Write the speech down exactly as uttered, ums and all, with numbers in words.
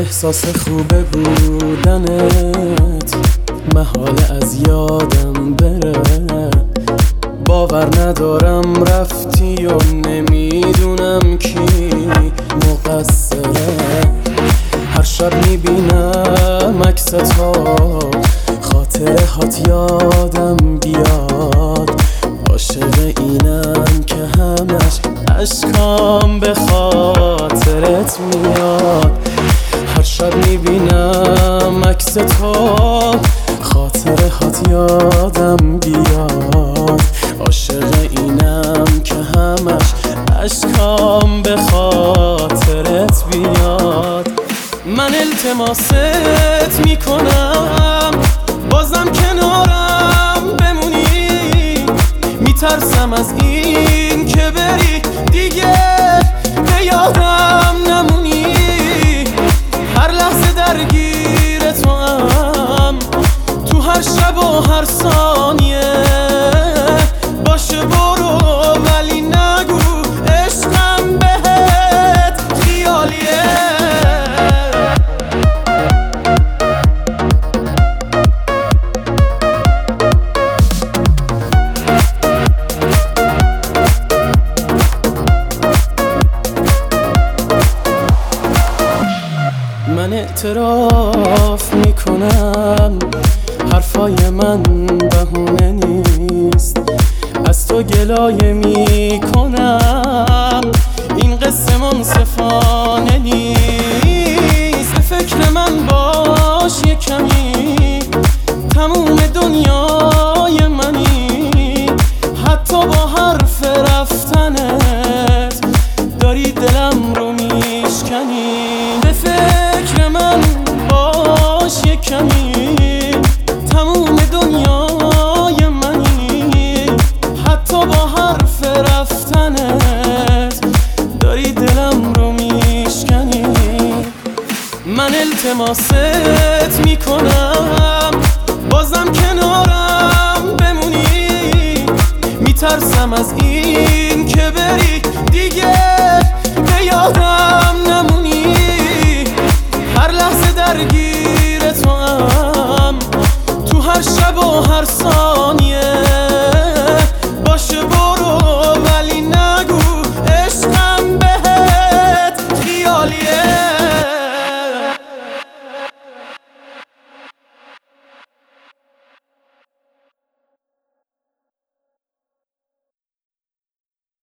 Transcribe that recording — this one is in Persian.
احساس خوبه بودنت محاله از یادم بره. باور ندارم رفتی و نمیدونم کی مقصره. هر شب میبینم عکستو، خاطره هات یادم بیاد. عاشق اینم که همش اشکام به خاطرت میاد. هر شب میبینم عکستو، خاطره هات یادم بیاد. عاشق اینم که همش اشکام به خاطرت بیاد. من التماست میکنم بازم کنارم بمونی. میترسم از این که بری دیگه به یادم نمونی. هر لحظه درگیر تو هم، تو هر شب و هر ثانیه. باشه برو ولی نگو عشقم بهت خیالیه. من اعتراف میکنم حرفای من بهونه نیست. از تو گلایه میکنم این قصه منصفانه نیست. به فکر من باش یه کمی، تموم دنیای منی. حتی با حرف رفتنت داری دلم رو میشکنی. به فکر من باش یه کمی، تموم دنیای منی. حتی با حرف رفتنت داری دلم رو میشکنی. من التماست میکنم بازم کنارم بمونی. میترسم از این که بری دیگه به یادم نمونی. هر لحظه درگیر تو هم، تو هر شب و هر سال.